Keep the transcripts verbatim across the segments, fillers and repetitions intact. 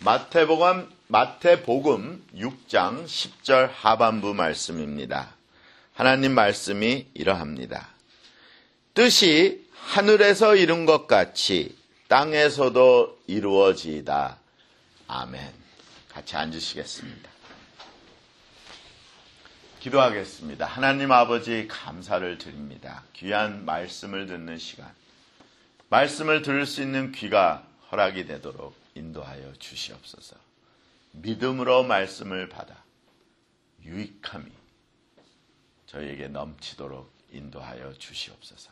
마태복음, 마태복음 육 장 십 절 하반부 말씀입니다. 하나님 말씀이 이러합니다. 뜻이 하늘에서 이룬 것 같이 땅에서도 이루어지이다. 아멘. 같이 앉으시겠습니다. 기도하겠습니다. 하나님 아버지 감사를 드립니다. 귀한 말씀을 듣는 시간, 말씀을 들을 수 있는 귀가 허락이 되도록 인도하여 주시옵소서. 믿음으로 말씀을 받아 유익함이 저희에게 넘치도록 인도하여 주시옵소서.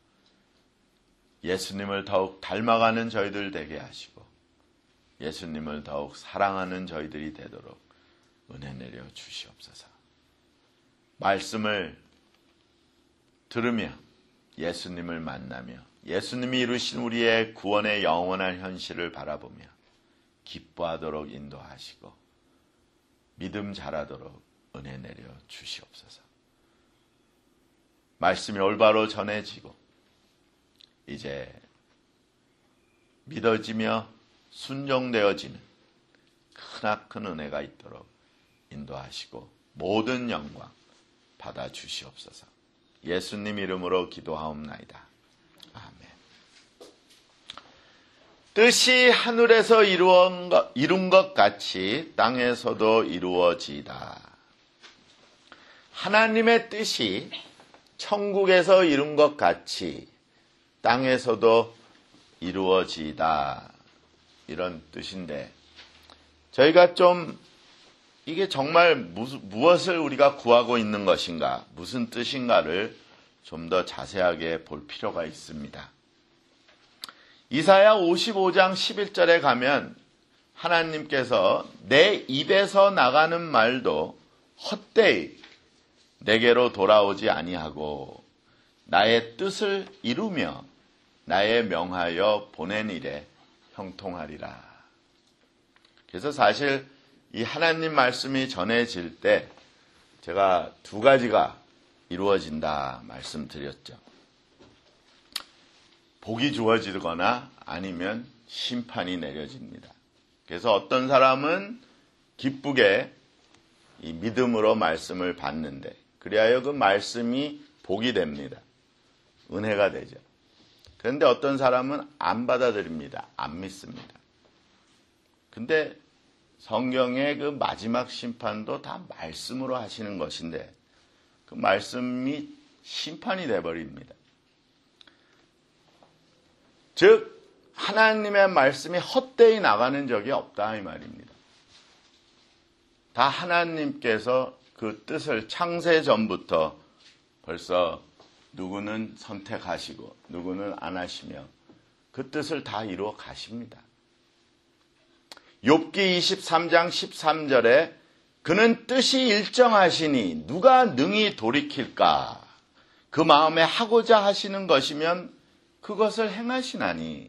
예수님을 더욱 닮아가는 저희들 되게 하시고 예수님을 더욱 사랑하는 저희들이 되도록 은혜 내려 주시옵소서. 말씀을 들으며 예수님을 만나며 예수님이 이루신 우리의 구원의 영원한 현실을 바라보며 기뻐하도록 인도하시고 믿음 자라도록 은혜 내려 주시옵소서. 말씀이 올바로 전해지고 이제 믿어지며 순종되어지는 크나큰 은혜가 있도록 인도하시고 모든 영광 받아 주시옵소서. 예수님 이름으로 기도하옵나이다. 아멘. 뜻이 하늘에서 이루은 것, 이룬 것 같이 땅에서도 이루어지이다. 하나님의 뜻이 천국에서 이룬 것 같이 땅에서도 이루어지이다. 이런 뜻인데 저희가 좀 이게 정말 무엇을 우리가 구하고 있는 것인가, 무슨 뜻인가를 좀 더 자세하게 볼 필요가 있습니다. 이사야 오십오 장 십일 절에 가면 하나님께서 내 입에서 나가는 말도 헛되이 내게로 돌아오지 아니하고 나의 뜻을 이루며 나의 명하여 보낸 일에 형통하리라. 그래서 사실 이 하나님 말씀이 전해질 때 제가 두 가지가 이루어진다 말씀드렸죠. 복이 주어지거나 아니면 심판이 내려집니다. 그래서 어떤 사람은 기쁘게 이 믿음으로 말씀을 받는데 그리하여 그 말씀이 복이 됩니다. 은혜가 되죠. 그런데 어떤 사람은 안 받아들입니다. 안 믿습니다. 근데 성경의 그 마지막 심판도 다 말씀으로 하시는 것인데 그 말씀이 심판이 되어버립니다. 즉 하나님의 말씀이 헛되이 나가는 적이 없다 이 말입니다. 다 하나님께서 그 뜻을 창세 전부터 벌써 누구는 선택하시고 누구는 안 하시며 그 뜻을 다 이루어 가십니다. 욥기 이십삼 장 십삼 절에 그는 뜻이 일정하시니 누가 능히 돌이킬까? 그 마음에 하고자 하시는 것이면 그것을 행하시나니.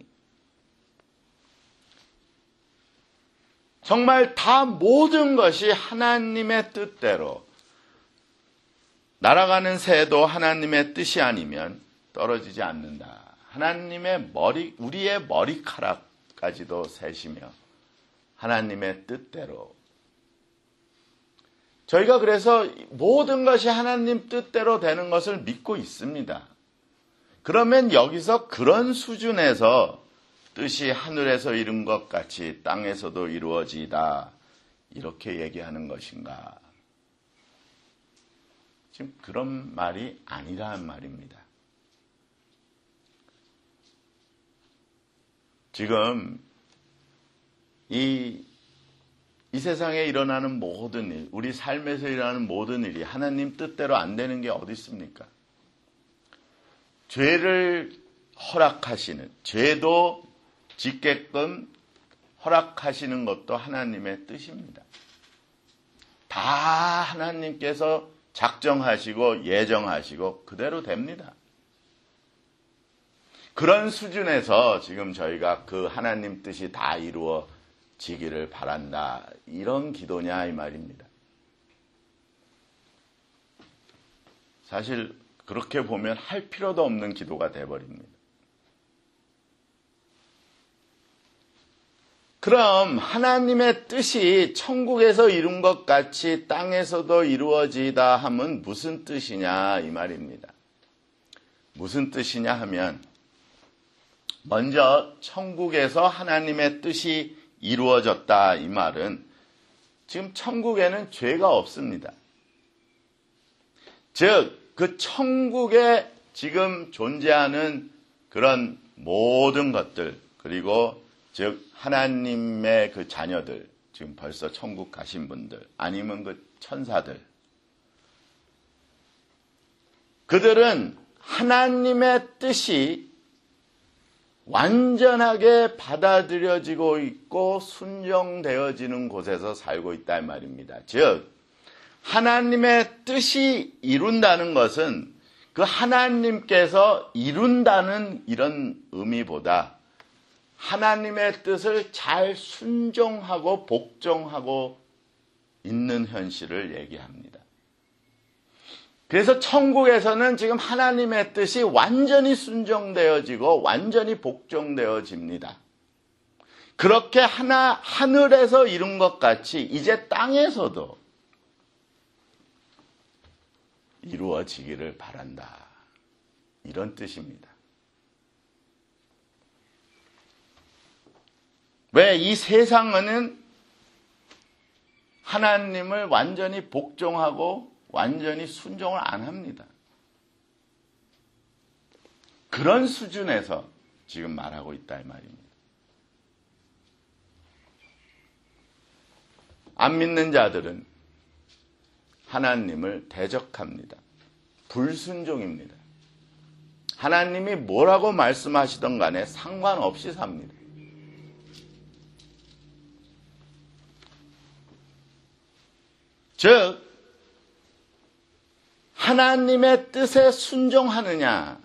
정말 다 모든 것이 하나님의 뜻대로 날아가는 새도 하나님의 뜻이 아니면 떨어지지 않는다. 하나님의 머리, 우리의 머리카락까지도 세시며 하나님의 뜻대로. 저희가 그래서 모든 것이 하나님 뜻대로 되는 것을 믿고 있습니다. 그러면 여기서 그런 수준에서 뜻이 하늘에서 이룬 것 같이 땅에서도 이루어지이다 이렇게 얘기하는 것인가? 지금 그런 말이 아니라는 말입니다. 지금 이, 이 세상에 일어나는 모든 일, 우리 삶에서 일어나는 모든 일이 하나님 뜻대로 안 되는 게 어디 있습니까? 죄를 허락하시는, 죄도 짓게끔 허락하시는 것도 하나님의 뜻입니다. 다 하나님께서 작정하시고 예정하시고 그대로 됩니다. 그런 수준에서 지금 저희가 그 하나님 뜻이 다 이루어지기를 바란다. 이런 기도냐 이 말입니다. 사실 그렇게 보면 할 필요도 없는 기도가 돼버립니다. 그럼 하나님의 뜻이 천국에서 이룬 것 같이 땅에서도 이루어지다 하면 무슨 뜻이냐 이 말입니다. 무슨 뜻이냐 하면 먼저 천국에서 하나님의 뜻이 이루어졌다 이 말은 지금 천국에는 죄가 없습니다. 즉 그 천국에 지금 존재하는 그런 모든 것들 그리고 즉 하나님의 그 자녀들 지금 벌써 천국 가신 분들 아니면 그 천사들 그들은 하나님의 뜻이 완전하게 받아들여지고 있고 순종되어지는 곳에서 살고 있다 이 말입니다. 즉 하나님의 뜻이 이룬다는 것은 그 하나님께서 이룬다는 이런 의미보다 하나님의 뜻을 잘 순종하고 복종하고 있는 현실을 얘기합니다. 그래서 천국에서는 지금 하나님의 뜻이 완전히 순종되어지고 완전히 복종되어집니다. 그렇게 하나 하늘에서 이룬 것 같이 이제 땅에서도 이루어지기를 바란다. 이런 뜻입니다. 왜 이 세상은 하나님을 완전히 복종하고 완전히 순종을 안 합니다. 그런 수준에서 지금 말하고 있다 이 말입니다. 안 믿는 자들은 하나님을 대적합니다. 불순종입니다. 하나님이 뭐라고 말씀하시던 간에 상관없이 삽니다. 즉 하나님의 뜻에 순종하느냐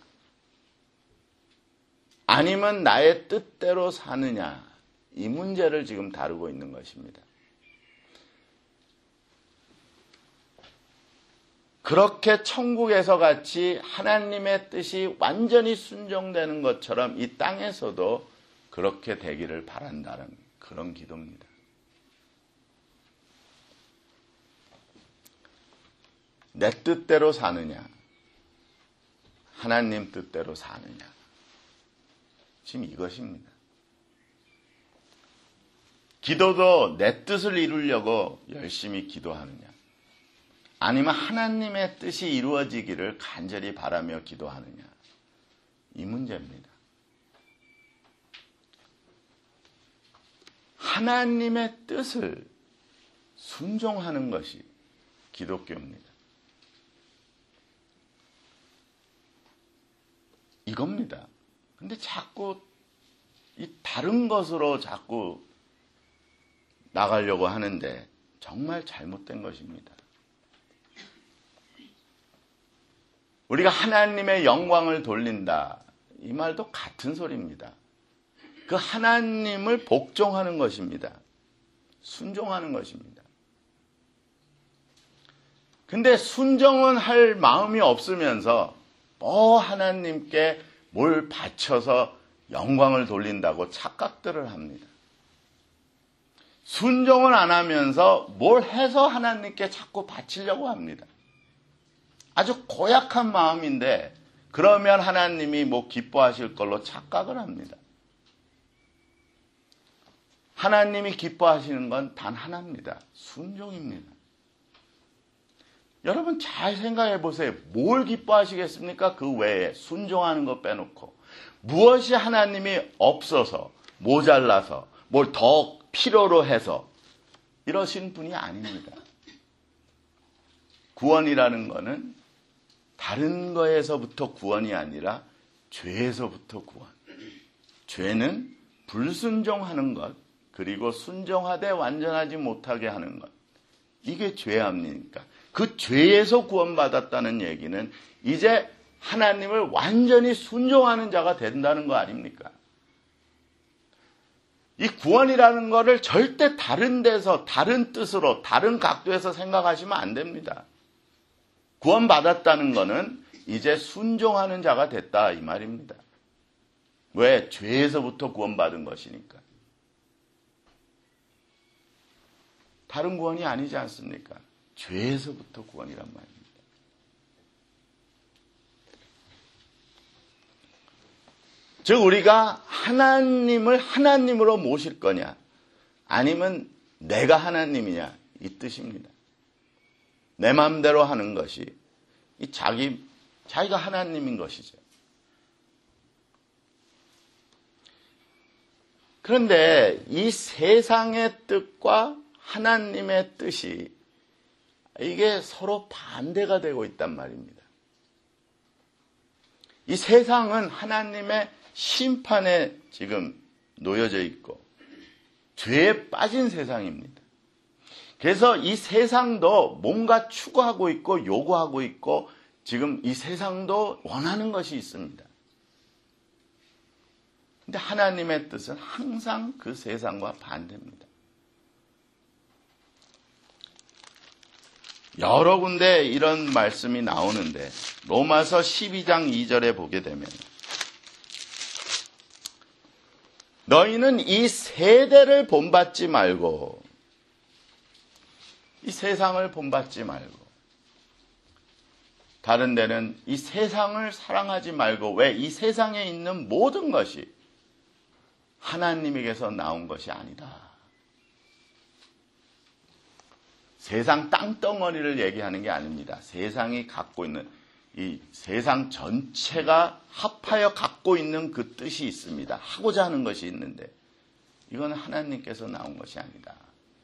아니면 나의 뜻대로 사느냐 이 문제를 지금 다루고 있는 것입니다. 그렇게 천국에서 같이 하나님의 뜻이 완전히 순종되는 것처럼 이 땅에서도 그렇게 되기를 바란다는 그런 기도입니다. 내 뜻대로 사느냐 하나님 뜻대로 사느냐 지금 이것입니다. 기도도 내 뜻을 이루려고 열심히 기도하느냐 아니면 하나님의 뜻이 이루어지기를 간절히 바라며 기도하느냐 이 문제입니다. 하나님의 뜻을 순종하는 것이 기독교입니다. 이겁니다. 근데 자꾸 이 다른 것으로 자꾸 나가려고 하는데 정말 잘못된 것입니다. 우리가 하나님의 영광을 돌린다. 이 말도 같은 소리입니다. 그 하나님을 복종하는 것입니다. 순종하는 것입니다. 근데 순종은 할 마음이 없으면서 뭐 하나님께 뭘 바쳐서 영광을 돌린다고 착각들을 합니다. 순종을 안 하면서 뭘 해서 하나님께 자꾸 바치려고 합니다. 아주 고약한 마음인데 그러면 하나님이 뭐 기뻐하실 걸로 착각을 합니다. 하나님이 기뻐하시는 건 단 하나입니다. 순종입니다. 여러분 잘 생각해 보세요. 뭘 기뻐하시겠습니까? 그 외에 순종하는 거 빼놓고 무엇이 하나님이 없어서 모자라서 뭘 더 필요로 해서 이러신 분이 아닙니다. 구원이라는 거는 다른 거에서부터 구원이 아니라 죄에서부터 구원. 죄는 불순종하는 것, 그리고 순종하되 완전하지 못하게 하는 것. 이게 죄 아닙니까? 그 죄에서 구원받았다는 얘기는 이제 하나님을 완전히 순종하는 자가 된다는 거 아닙니까? 이 구원이라는 거를 절대 다른 데서, 다른 뜻으로, 다른 각도에서 생각하시면 안 됩니다. 구원받았다는 거는 이제 순종하는 자가 됐다 이 말입니다. 왜? 죄에서부터 구원받은 것이니까. 다른 구원이 아니지 않습니까? 죄에서부터 구원이란 말입니다. 즉 우리가 하나님을 하나님으로 모실 거냐 아니면 내가 하나님이냐 이 뜻입니다. 내 마음대로 하는 것이 이 자기, 자기가 하나님인 것이죠. 그런데 이 세상의 뜻과 하나님의 뜻이 이게 서로 반대가 되고 있단 말입니다. 이 세상은 하나님의 심판에 지금 놓여져 있고 죄에 빠진 세상입니다. 그래서 이 세상도 뭔가 추구하고 있고 요구하고 있고 지금 이 세상도 원하는 것이 있습니다. 근데 하나님의 뜻은 항상 그 세상과 반대입니다. 여러 군데 이런 말씀이 나오는데 로마서 십이 장 이 절에 보게 되면 너희는 이 세대를 본받지 말고 이 세상을 본받지 말고 다른 데는 이 세상을 사랑하지 말고 왜 이 세상에 있는 모든 것이 하나님에게서 나온 것이 아니다. 세상 땅덩어리를 얘기하는 게 아닙니다. 세상이 갖고 있는 이 세상 전체가 합하여 갖고 있는 그 뜻이 있습니다. 하고자 하는 것이 있는데 이건 하나님께서 나온 것이 아니다.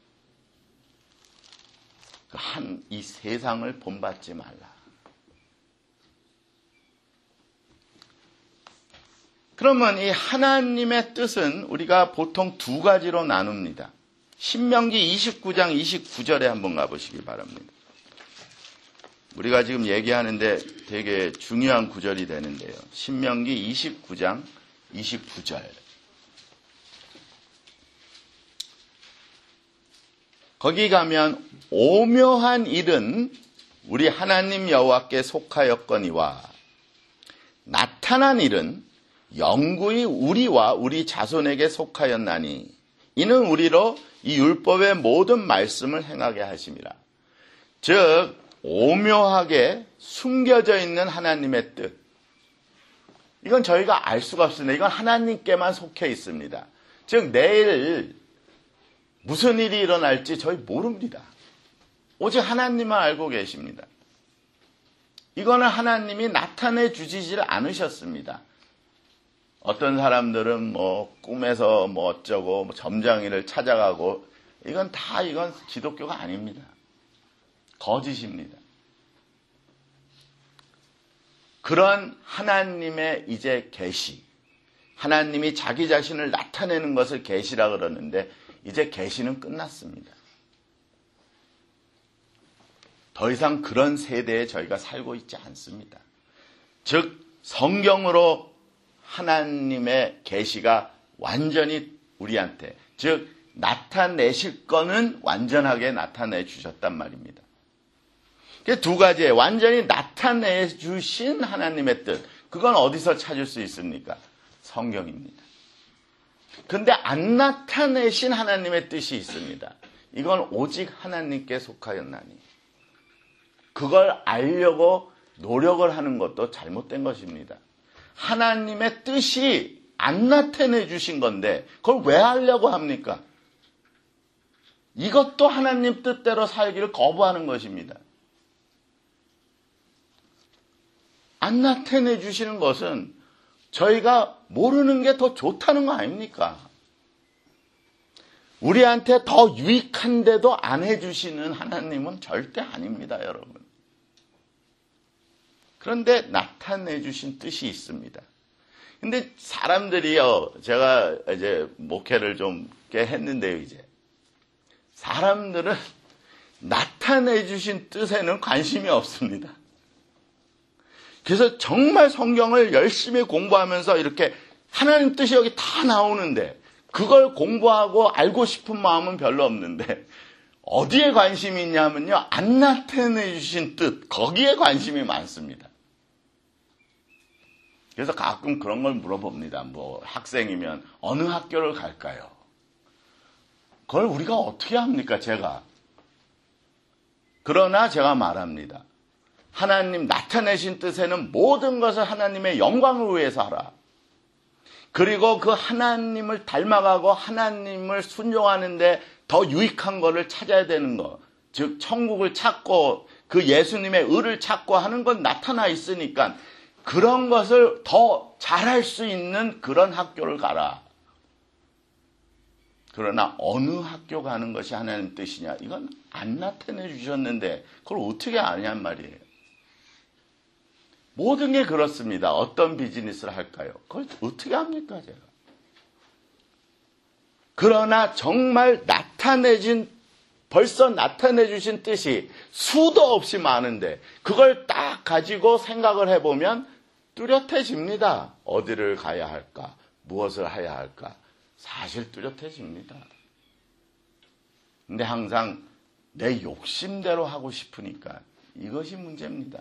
한 이 세상을 본받지 말라. 그러면 이 하나님의 뜻은 우리가 보통 두 가지로 나눕니다. 신명기 이십구 장 이십구 절에 한번 가보시기 바랍니다. 우리가 지금 얘기하는데 되게 중요한 구절이 되는데요. 신명기 이십구 장 이십구 절. 거기 가면 오묘한 일은 우리 하나님 여호와께 속하였거니와 나타난 일은 영구히 우리와 우리 자손에게 속하였나니 이는 우리로 이 율법의 모든 말씀을 행하게 하심이라. 즉 오묘하게 숨겨져 있는 하나님의 뜻. 이건 저희가 알 수가 없습니다. 이건 하나님께만 속해 있습니다. 즉 내일 무슨 일이 일어날지 저희 모릅니다. 오직 하나님만 알고 계십니다. 이거는 하나님이 나타내 주시질 않으셨습니다. 어떤 사람들은 뭐 꿈에서 뭐 어쩌고 뭐 점장이를 찾아가고 이건 다 이건 기독교가 아닙니다. 거짓입니다. 그런 하나님의 이제 계시, 하나님이 자기 자신을 나타내는 것을 계시라 그러는데 이제 계시는 끝났습니다. 더 이상 그런 세대에 저희가 살고 있지 않습니다. 즉 성경으로 하나님의 계시가 완전히 우리한테 즉 나타내실 거는 완전하게 나타내 주셨단 말입니다. 두 가지에 완전히 나타내 주신 하나님의 뜻 그건 어디서 찾을 수 있습니까? 성경입니다. 그런데 안 나타내신 하나님의 뜻이 있습니다. 이건 오직 하나님께 속하였나니 그걸 알려고 노력을 하는 것도 잘못된 것입니다. 하나님의 뜻이 안 나타내 주신 건데 그걸 왜 하려고 합니까? 이것도 하나님 뜻대로 살기를 거부하는 것입니다. 안 나타내 주시는 것은 저희가 모르는 게 더 좋다는 거 아닙니까? 우리한테 더 유익한데도 안 해주시는 하나님은 절대 아닙니다, 여러분. 그런데 나타내 주신 뜻이 있습니다. 근데 사람들이요, 제가 이제 목회를 좀 꽤 했는데요, 이제. 사람들은 나타내 주신 뜻에는 관심이 없습니다. 그래서 정말 성경을 열심히 공부하면서 이렇게 하나님 뜻이 여기 다 나오는데 그걸 공부하고 알고 싶은 마음은 별로 없는데 어디에 관심이 있냐면요. 안 나타내 주신 뜻, 거기에 관심이 많습니다. 그래서 가끔 그런 걸 물어봅니다. 뭐 학생이면 어느 학교를 갈까요? 그걸 우리가 어떻게 합니까, 제가? 그러나 제가 말합니다. 하나님 나타내신 뜻에는 모든 것을 하나님의 영광을 위해서 하라. 그리고 그 하나님을 닮아가고 하나님을 순종하는데 더 유익한 것을 찾아야 되는 것. 즉 천국을 찾고 그 예수님의 의를 찾고 하는 건 나타나 있으니까 그런 것을 더 잘할 수 있는 그런 학교를 가라. 그러나 어느 학교 가는 것이 하나님 뜻이냐? 이건 안 나타내 주셨는데 그걸 어떻게 아냐는 말이에요. 모든 게 그렇습니다. 어떤 비즈니스를 할까요? 그걸 어떻게 합니까, 제가? 그러나 정말 나타내진, 벌써 나타내 주신 뜻이 수도 없이 많은데 그걸 딱 가지고 생각을 해보면 뚜렷해집니다. 어디를 가야 할까? 무엇을 해야 할까? 사실 뚜렷해집니다. 근데 항상 내 욕심대로 하고 싶으니까 이것이 문제입니다.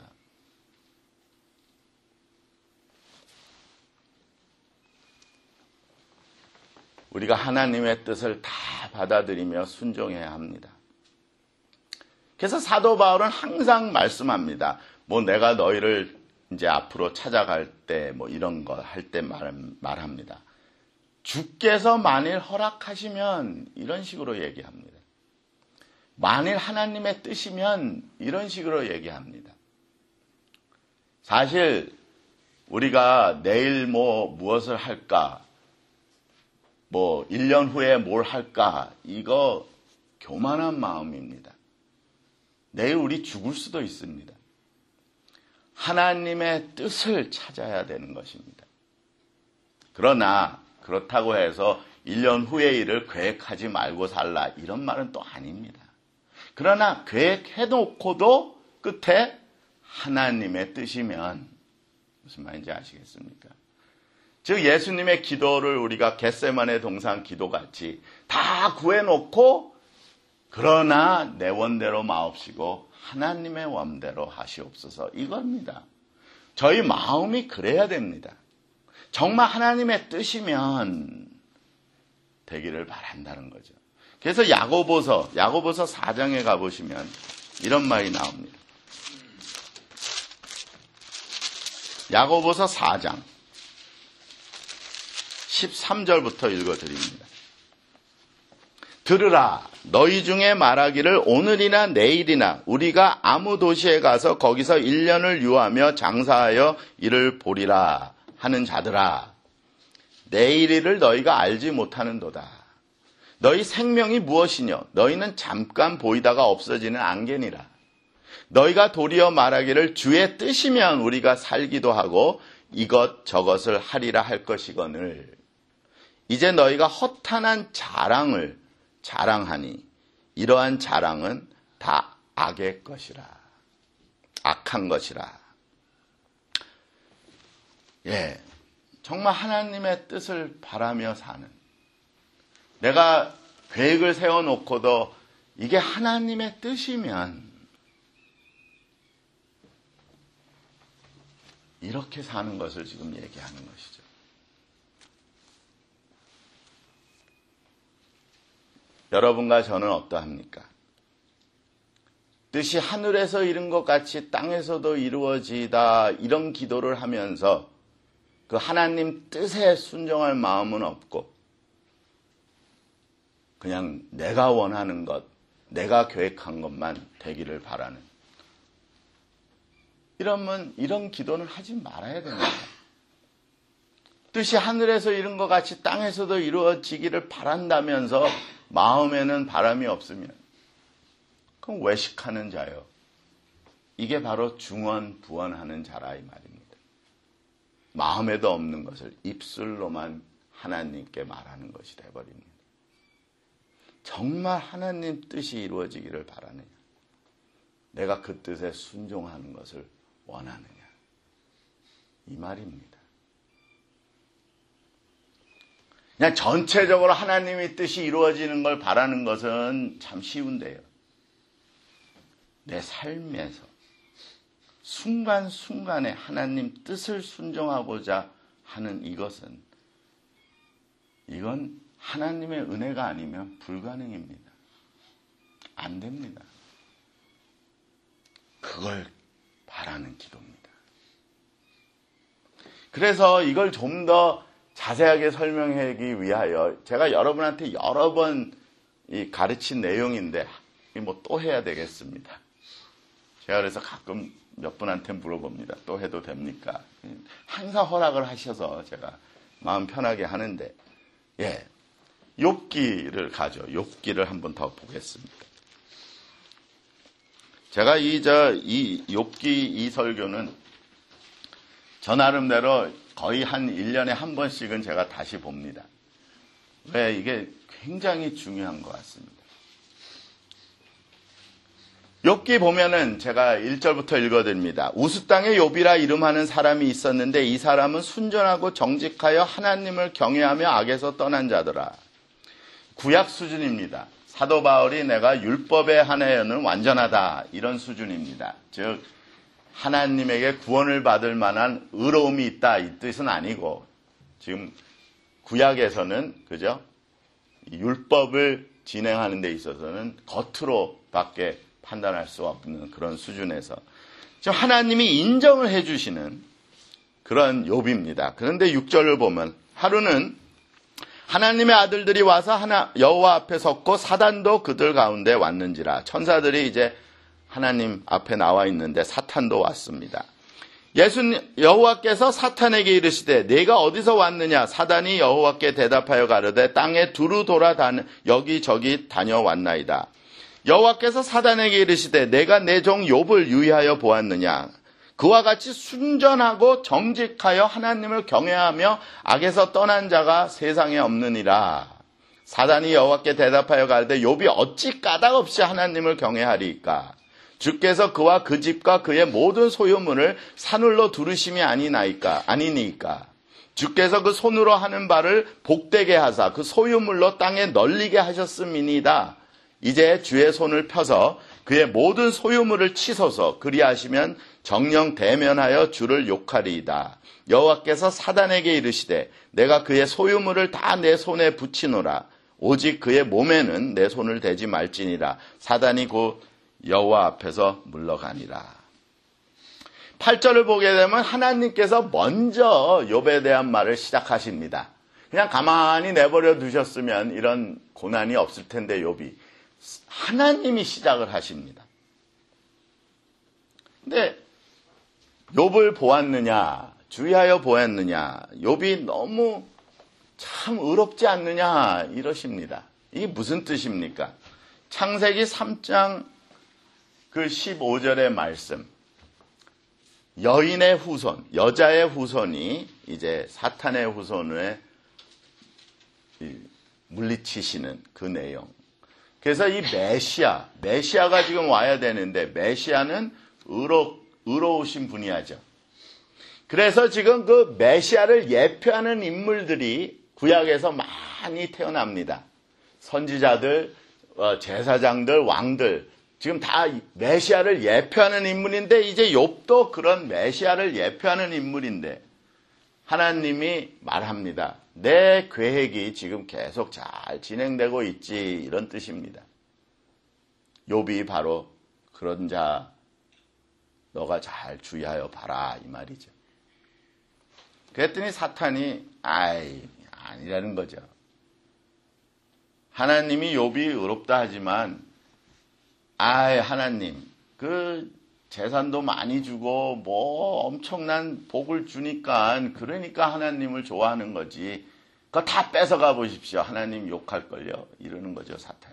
우리가 하나님의 뜻을 다 받아들이며 순종해야 합니다. 그래서 사도 바울은 항상 말씀합니다. 뭐 내가 너희를 이제 앞으로 찾아갈 때 뭐 이런 거 할 때 말합니다. 주께서 만일 허락하시면 이런 식으로 얘기합니다. 만일 하나님의 뜻이면 이런 식으로 얘기합니다. 사실 우리가 내일 뭐 무엇을 할까? 뭐 일 년 후에 뭘 할까? 이거 교만한 마음입니다. 내일 우리 죽을 수도 있습니다. 하나님의 뜻을 찾아야 되는 것입니다. 그러나 그렇다고 해서 일 년 후의 일을 계획하지 말고 살라 이런 말은 또 아닙니다. 그러나 계획해놓고도 끝에 하나님의 뜻이면 무슨 말인지 아시겠습니까? 즉 예수님의 기도를 우리가 겟세마네 동산 기도같이 다 구해놓고 그러나 내 원대로 마옵시고 하나님의 원대로 하시옵소서 이겁니다. 저희 마음이 그래야 됩니다. 정말 하나님의 뜻이면 되기를 바란다는 거죠. 그래서 야고보서 야고보서 사 장에 가보시면 이런 말이 나옵니다. 야고보서 사 장 십삼 절부터 읽어드립니다. 들으라 너희 중에 말하기를 오늘이나 내일이나 우리가 아무 도시에 가서 거기서 일 년을 유하며 장사하여 이를 보리라 하는 자들아 내일 일을 너희가 알지 못하는도다. 너희 생명이 무엇이뇨? 너희는 잠깐 보이다가 없어지는 안개니라. 너희가 도리어 말하기를 주의 뜻이면 우리가 살기도 하고 이것 저것을 하리라 할 것이거늘 이제 너희가 허탄한 자랑을 자랑하니 이러한 자랑은 다 악의 것이라. 악한 것이라. 예, 정말 하나님의 뜻을 바라며 사는 내가 계획을 세워놓고도 이게 하나님의 뜻이면 이렇게 사는 것을 지금 얘기하는 것이죠. 여러분과 저는 어떠합니까? 뜻이 하늘에서 이룬 것 같이 땅에서도 이루어지다 이런 기도를 하면서 그 하나님 뜻에 순종할 마음은 없고 그냥 내가 원하는 것, 내가 계획한 것만 되기를 바라는 이러면 이런 기도는 하지 말아야 됩니다. 뜻이 하늘에서 이룬 것 같이 땅에서도 이루어지기를 바란다면서 마음에는 바람이 없으면 그럼 외식하는 자요. 이게 바로 중언부언하는 자라 이 말입니다. 마음에도 없는 것을 입술로만 하나님께 말하는 것이 되어버립니다. 정말 하나님 뜻이 이루어지기를 바라느냐? 내가 그 뜻에 순종하는 것을 원하느냐? 이 말입니다. 그냥 전체적으로 하나님의 뜻이 이루어지는 걸 바라는 것은 참 쉬운데요. 내 삶에서 순간순간에 하나님 뜻을 순종하고자 하는 이것은 이건 하나님의 은혜가 아니면 불가능입니다. 안 됩니다. 그걸 바라는 기도입니다. 그래서 이걸 좀 더 자세하게 설명하기 위하여 제가 여러분한테 여러 번 이 가르친 내용인데 뭐 또 해야 되겠습니다. 제가 그래서 가끔 몇 분한테 물어봅니다. 또 해도 됩니까? 항상 허락을 하셔서 제가 마음 편하게 하는데, 예, 욥기를 가죠. 욥기를 한번 더 보겠습니다. 제가 이, 저, 이 욥기 이 설교는 저 나름대로 거의 한 일 년에 한 번씩은 제가 다시 봅니다. 왜? 이게 굉장히 중요한 것 같습니다. 욥기 보면은 제가 일 절부터 읽어드립니다. 우스 땅에 욥이라 이름하는 사람이 있었는데 이 사람은 순전하고 정직하여 하나님을 경외하며 악에서 떠난 자더라. 구약 수준입니다. 사도 바울이 내가 율법에 한해는 완전하다 이런 수준입니다. 즉 하나님에게 구원을 받을 만한 의로움이 있다 이 뜻은 아니고 지금 구약에서는 그죠? 율법을 진행하는 데 있어서는 겉으로밖에 판단할 수 없는 그런 수준에서 지금 하나님이 인정을 해주시는 그런 욥입니다. 그런데 육 절을 보면 하루는 하나님의 아들들이 와서 하나 여호와 앞에 섰고 사단도 그들 가운데 왔는지라. 천사들이 이제 하나님 앞에 나와 있는데 사탄도 왔습니다. 예수님 여호와께서 사탄에게 이르시되 네가 어디서 왔느냐? 사단이 여호와께 대답하여 가로되 땅에 두루 돌아다니 여기저기 다녀왔나이다. 여호와께서 사단에게 이르시되 내가 내 종 욥을 유의하여 보았느냐? 그와 같이 순전하고 정직하여 하나님을 경외하며 악에서 떠난 자가 세상에 없느니라. 사단이 여호와께 대답하여 가로되 욥이 어찌 까닭없이 하나님을 경외하리이까? 주께서 그와 그 집과 그의 모든 소유물을 사늘로 두르심이 아니나이까 아니니까. 주께서 그 손으로 하는 바를 복되게 하사 그 소유물로 땅에 널리게 하셨음이니이다. 이제 주의 손을 펴서 그의 모든 소유물을 치소서. 그리하시면 정령 대면하여 주를 욕하리이다. 여호와께서 사단에게 이르시되 내가 그의 소유물을 다 내 손에 붙이노라. 오직 그의 몸에는 내 손을 대지 말지니라. 사단이 곧 여호와 앞에서 물러가니라. 팔 절을 보게 되면 하나님께서 먼저 욥에 대한 말을 시작하십니다. 그냥 가만히 내버려 두셨으면 이런 고난이 없을 텐데 욥이 하나님이 시작을 하십니다. 근데 욥을 보았느냐, 주의하여 보았느냐, 욥이 너무 참 의롭지 않느냐 이러십니다. 이게 무슨 뜻입니까? 창세기 삼 장 그 십오 절의 말씀, 여인의 후손, 여자의 후손이 이제 사탄의 후손을 물리치시는 그 내용. 그래서 이 메시아, 메시아가 지금 와야 되는데 메시아는 의로, 의로우신 분이야죠. 그래서 지금 그 메시아를 예표하는 인물들이 구약에서 많이 태어납니다. 선지자들, 제사장들, 왕들, 지금 다 메시아를 예표하는 인물인데 이제 욥도 그런 메시아를 예표하는 인물인데 하나님이 말합니다. 내 계획이 지금 계속 잘 진행되고 있지 이런 뜻입니다. 욥이 바로 그런 자 너가 잘 주의하여 봐라 이 말이죠. 그랬더니 사탄이 아이 아니라는 거죠. 하나님이 욥이 의롭다 하지만 아이 하나님 그 재산도 많이 주고 뭐 엄청난 복을 주니까 그러니까 하나님을 좋아하는 거지. 그거 다 뺏어가 보십시오. 하나님 욕할걸요. 이러는 거죠 사탄이.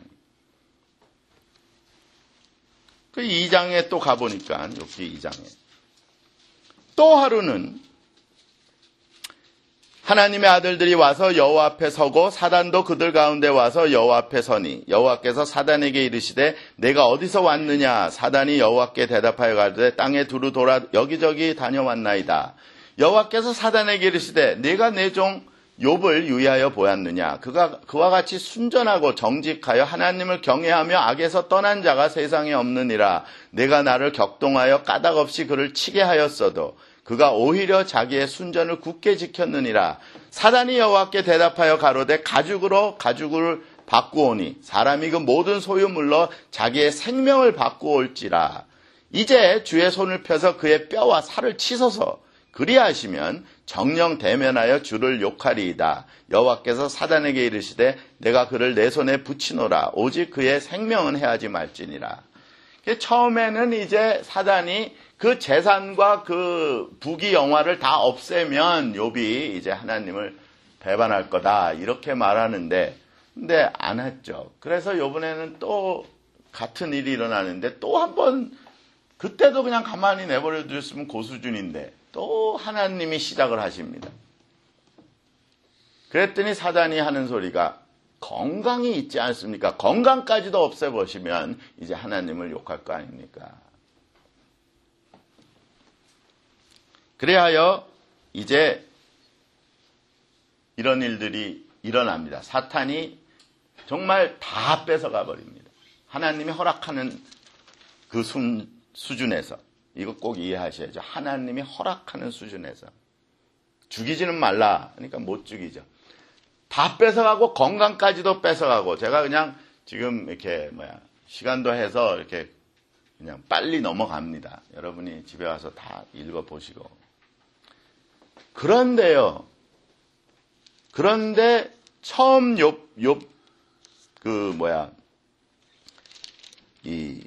그 이 장에 또 가보니까 여기 이 장에 또 하루는 하나님의 아들들이 와서 여호와 앞에 서고 사단도 그들 가운데 와서 여호와 앞에 서니 여호와께서 사단에게 이르시되 내가 어디서 왔느냐? 사단이 여호와께 대답하여 가로되 땅에 두루 돌아 여기저기 다녀왔나이다. 여호와께서 사단에게 이르시되 네가 내 종 욥을 유의하여 보았느냐? 그가 그와 같이 순전하고 정직하여 하나님을 경외하며 악에서 떠난 자가 세상에 없느니라. 내가 나를 격동하여 까닭없이 그를 치게 하였어도 그가 오히려 자기의 순전을 굳게 지켰느니라. 사단이 여호와께 대답하여 가로되 가죽으로 가죽을 바꾸오니 사람이 그 모든 소유물로 자기의 생명을 바꾸올지라. 이제 주의 손을 펴서 그의 뼈와 살을 치소서. 그리하시면 정령 대면하여 주를 욕하리이다. 여호와께서 사단에게 이르시되 내가 그를 내 손에 붙이노라. 오직 그의 생명은 해하지 말지니라. 처음에는 이제 사단이 그 재산과 그 부귀영화를 다 없애면 욥이 이제 하나님을 배반할 거다 이렇게 말하는데, 근데 안 했죠. 그래서 이번에는 또 같은 일이 일어나는데 또 한 번, 그때도 그냥 가만히 내버려 두셨으면 그 수준인데 또 하나님이 시작을 하십니다. 그랬더니 사단이 하는 소리가 건강이 있지 않습니까? 건강까지도 없애보시면 이제 하나님을 욕할 거 아닙니까? 그래하여 이제 이런 일들이 일어납니다. 사탄이 정말 다 뺏어가 버립니다. 하나님이 허락하는 그 순, 수준에서, 이거 꼭 이해하셔야죠. 하나님이 허락하는 수준에서. 죽이지는 말라. 그러니까 못 죽이죠. 다 뺏어가고 건강까지도 뺏어가고, 제가 그냥 지금 이렇게 뭐야 시간도 해서 이렇게 그냥 빨리 넘어갑니다. 여러분이 집에 와서 다 읽어보시고. 그런데요. 그런데 처음 욥, 욥, 그 뭐야 이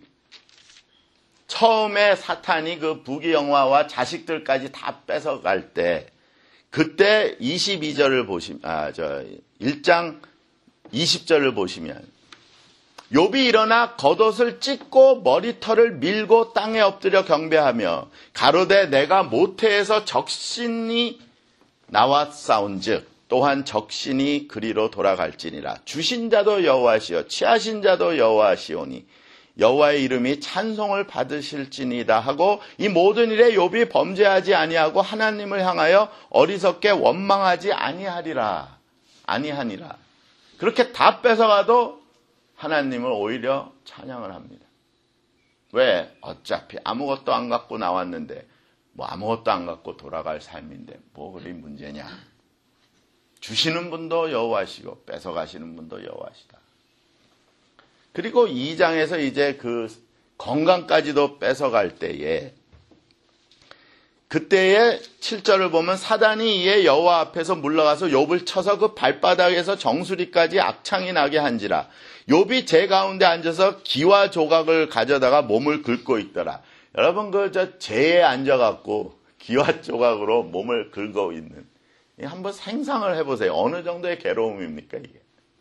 처음에 사탄이 그 부귀영화와 자식들까지 다 뺏어갈 때, 그때 이십이 절을 보시면, 아, 저, 일 장 이십 절을 보시면, 욥이 일어나 겉옷을 찢고 머리털을 밀고 땅에 엎드려 경배하며, 가로되 내가 모태에서 적신이 나왔사온 즉, 또한 적신이 그리로 돌아갈지니라. 주신 자도 여호와시요, 취하신 자도 여호와시오니, 여호와의 이름이 찬송을 받으실지니이다 하고, 이 모든 일에 욥이 범죄하지 아니하고 하나님을 향하여 어리석게 원망하지 아니하리라. 아니하니라. 그렇게 다 뺏어가도 하나님을 오히려 찬양을 합니다. 왜? 어차피 아무것도 안 갖고 나왔는데, 뭐 아무것도 안 갖고 돌아갈 삶인데 뭐 그리 문제냐. 주시는 분도 여호와시고 뺏어가시는 분도 여호와시다. 그리고 이 장에서 이제 그 건강까지도 뺏어갈 때에, 그때의 칠 절을 보면 사단이 이에 여호와 앞에서 물러가서 욥을 쳐서 그 발바닥에서 정수리까지 악창이 나게 한지라. 욥이 제 가운데 앉아서 기와 조각을 가져다가 몸을 긁고 있더라. 여러분 그 저 재에 앉아갖고 기와 조각으로 몸을 긁고 있는, 한번 상상을 해보세요. 어느 정도의 괴로움입니까 이게.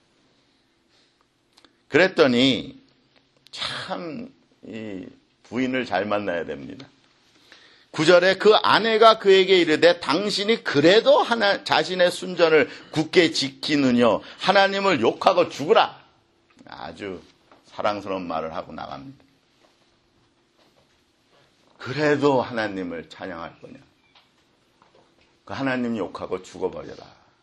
그랬더니 참 이 부인을 잘 만나야 됩니다. 구 절에 그 아내가 그에게 이르되 당신이 그래도 하나 자신의 순전을 굳게 지키느뇨 하나님을 욕하고 죽으라. 아주 사랑스러운 말을 하고 나갑니다. 그래도 하나님을 찬양할 거냐. 그 하나님 욕하고 죽어버려라.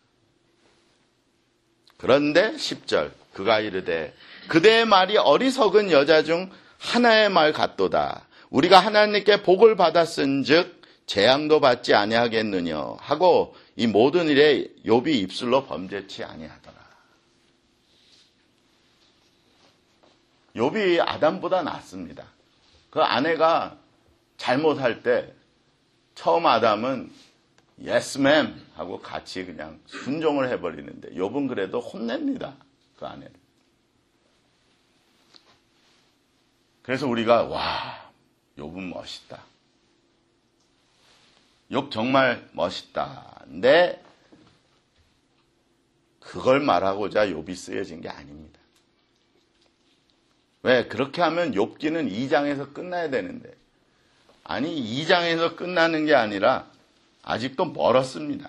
그런데 십 절 그가 이르되 그대의 말이 어리석은 여자 중 하나의 말 같도다. 우리가 하나님께 복을 받았은즉 재앙도 받지 아니하겠느냐 하고 이 모든 일에 욥이 입술로 범죄치 아니하더라. 욥이 아담보다 낫습니다. 그 아내가 잘못할 때 처음 아담은 yes ma'am 하고 같이 그냥 순종을 해버리는데 욥은 그래도 혼냅니다. 그 아내를. 그래서 우리가 와 욥은 멋있다. 욥 정말 멋있다. 근데 그걸 말하고자 욥이 쓰여진 게 아닙니다. 왜? 그렇게 하면 욥기는 이 장에서 끝나야 되는데, 아니 이 장에서 끝나는 게 아니라 아직도 멀었습니다.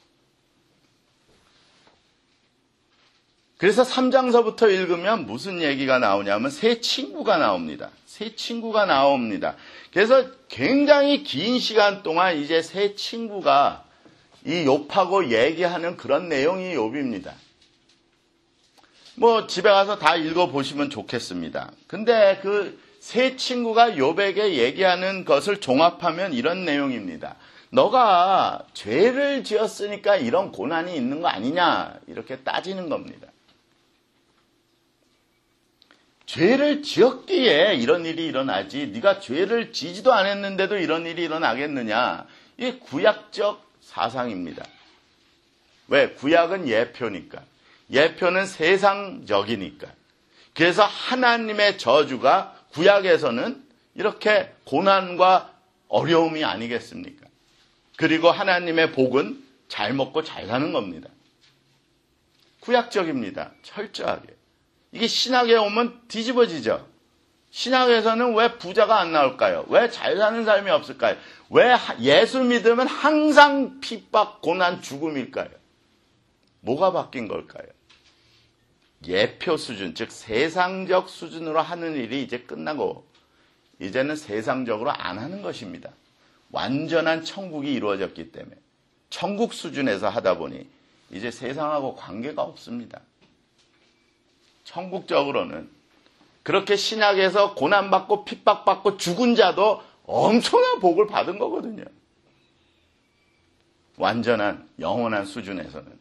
그래서 삼 장서부터 읽으면 무슨 얘기가 나오냐면 새 친구가 나옵니다. 새 친구가 나옵니다. 그래서 굉장히 긴 시간 동안 이제 새 친구가 이 욥하고 얘기하는 그런 내용이 욥입니다. 뭐 집에 가서 다 읽어보시면 좋겠습니다. 근데 그 새 친구가 욥에게 얘기하는 것을 종합하면 이런 내용입니다. 너가 죄를 지었으니까 이런 고난이 있는 거 아니냐 이렇게 따지는 겁니다. 죄를 지었기에 이런 일이 일어나지 네가 죄를 지지도 않았는데도 이런 일이 일어나겠느냐. 이게 구약적 사상입니다. 왜? 구약은 예표니까. 예표는 세상적이니까. 그래서 하나님의 저주가 구약에서는 이렇게 고난과 어려움이 아니겠습니까? 그리고 하나님의 복은 잘 먹고 잘 사는 겁니다. 구약적입니다. 철저하게. 이게 신학에 오면 뒤집어지죠. 신학에서는 왜 부자가 안 나올까요? 왜 잘 사는 사람이 없을까요? 왜 예수 믿으면 항상 핍박, 고난, 죽음일까요? 뭐가 바뀐 걸까요? 예표 수준, 즉 세상적 수준으로 하는 일이 이제 끝나고 이제는 세상적으로 안 하는 것입니다. 완전한 천국이 이루어졌기 때문에 천국 수준에서 하다 보니 이제 세상하고 관계가 없습니다. 천국적으로는 그렇게 신약에서 고난받고 핍박받고 죽은 자도 엄청난 복을 받은 거거든요. 완전한 영원한 수준에서는.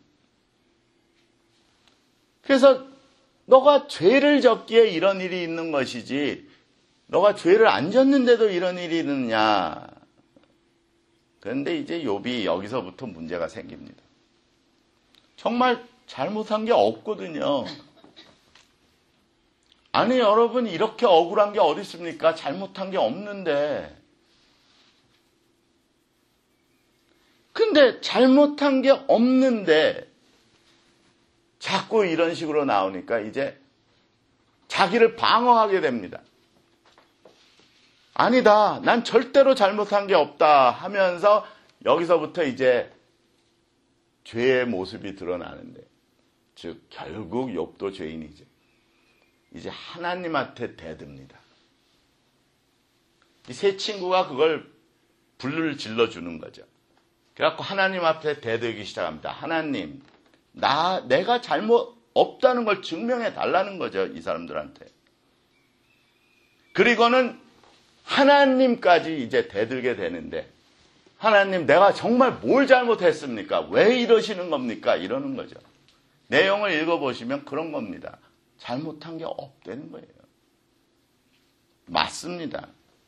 그래서 너가 죄를 졌기에 이런 일이 있는 것이지 너가 죄를 안 졌는데도 이런 일이 있느냐. 그런데 이제 욥이 여기서부터 문제가 생깁니다. 정말 잘못한 게 없거든요. 아니 여러분 이렇게 억울한 게 어디 있습니까? 잘못한 게 없는데. 근데 잘못한 게 없는데 자꾸 이런 식으로 나오니까 이제 자기를 방어하게 됩니다. 아니다. 난 절대로 잘못한 게 없다 하면서 여기서부터 이제 죄의 모습이 드러나는데 즉 결국 욥도 죄인이죠. 이제 하나님한테 대듭니다. 이 세 친구가 그걸 불을 질러주는 거죠. 그래갖고 하나님 앞에 대들기 시작합니다. 하나님, 나, 내가 잘못 없다는 걸 증명해 달라는 거죠. 이 사람들한테. 그리고는 하나님까지 이제 대들게 되는데 하나님 내가 정말 뭘 잘못했습니까? 왜 이러시는 겁니까? 이러는 거죠. 내용을 읽어보시면 그런 겁니다. 잘못한 게 없다는 거예요. 맞습니다.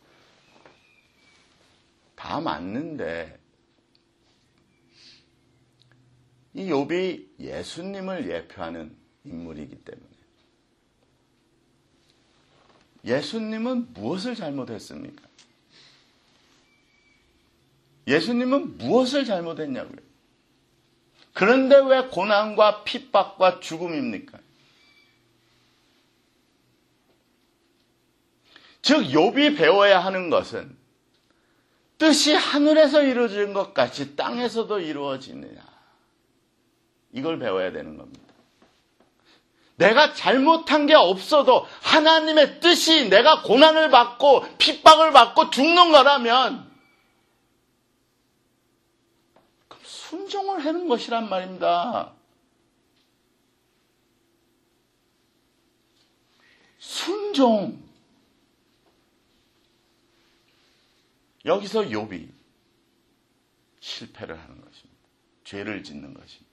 다 맞는데 이 욥이 예수님을 예표하는 인물이기 때문에 예수님은 무엇을 잘못했습니까? 예수님은 무엇을 잘못했냐고요? 그런데 왜 고난과 핍박과 죽음입니까? 즉 욥이 배워야 하는 것은 뜻이 하늘에서 이루어진 것 같이 땅에서도 이루어지느냐. 이걸 배워야 되는 겁니다. 내가 잘못한 게 없어도 하나님의 뜻이 내가 고난을 받고 핍박을 받고 죽는 거라면 그럼 순종을 하는 것이란 말입니다. 순종. 여기서 욥이 실패를 하는 것입니다. 죄를 짓는 것입니다.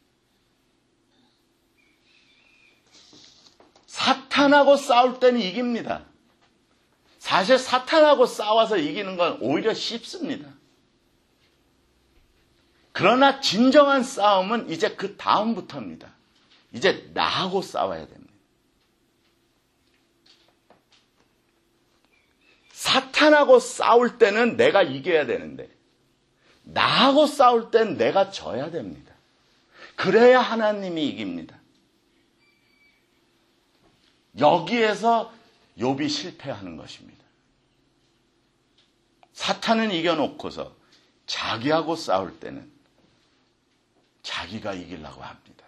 사탄하고 싸울 때는 이깁니다. 사실 사탄하고 싸워서 이기는 건 오히려 쉽습니다. 그러나 진정한 싸움은 이제 그 다음부터입니다. 이제 나하고 싸워야 됩니다. 사탄하고 싸울 때는 내가 이겨야 되는데 나하고 싸울 땐 내가 져야 됩니다. 그래야 하나님이 이깁니다. 여기에서 욥이 실패하는 것입니다. 사탄은 이겨놓고서 자기하고 싸울 때는 자기가 이기려고 합니다.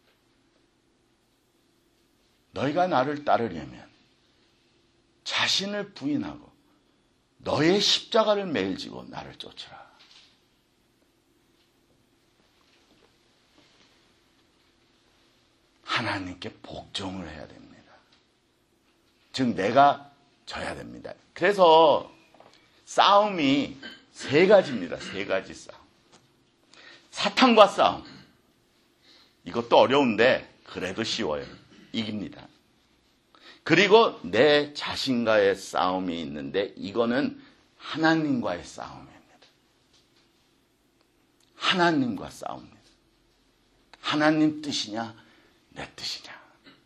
너희가 나를 따르려면 자신을 부인하고 너의 십자가를 매일 지고 나를 쫓으라. 하나님께 복종을 해야 됩니다. 즉 내가 져야 됩니다. 그래서 싸움이 세 가지입니다. 세 가지 싸움. 사탄과 싸움. 이것도 어려운데 그래도 쉬워요. 이깁니다. 그리고 내 자신과의 싸움이 있는데 이거는 하나님과의 싸움입니다. 하나님과 싸웁니다. 하나님 뜻이냐 내 뜻이냐.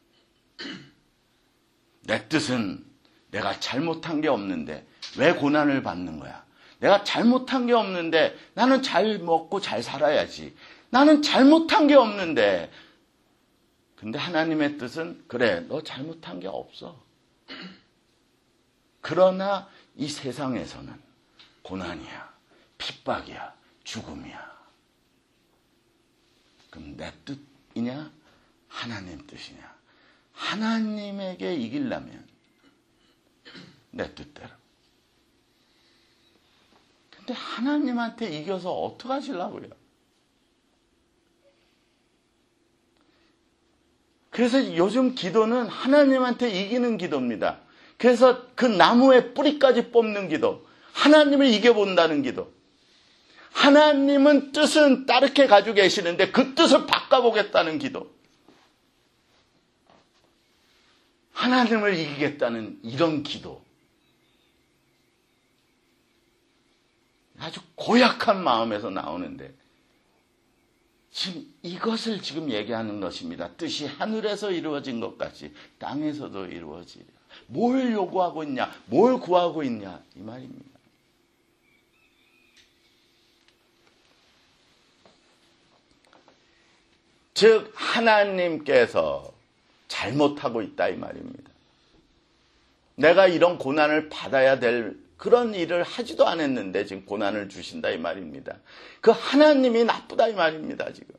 내 뜻은 내가 잘못한 게 없는데 왜 고난을 받는 거야? 내가 잘못한 게 없는데 나는 잘 먹고 잘 살아야지. 나는 잘못한 게 없는데. 근데 하나님의 뜻은 그래, 너 잘못한 게 없어. 그러나 이 세상에서는 고난이야, 핍박이야, 죽음이야. 그럼 내 뜻이냐? 하나님 뜻이냐? 하나님에게 이기려면 내 뜻대로. 근데 하나님한테 이겨서 어떡하시려고요? 그래서 요즘 기도는 하나님한테 이기는 기도입니다. 그래서 그 나무의 뿌리까지 뽑는 기도. 하나님을 이겨본다는 기도. 하나님은 뜻은 따르게 가지고 계시는데 그 뜻을 바꿔보겠다는 기도. 하나님을 이기겠다는 이런 기도. 아주 고약한 마음에서 나오는데 지금 이것을 지금 얘기하는 것입니다. 뜻이 하늘에서 이루어진 것 같이 땅에서도 이루어지리라. 뭘 요구하고 있냐? 뭘 구하고 있냐? 이 말입니다. 즉 하나님께서 잘못하고 있다 이 말입니다. 내가 이런 고난을 받아야 될 그런 일을 하지도 않았는데 지금 고난을 주신다 이 말입니다. 그 하나님이 나쁘다 이 말입니다. 지금.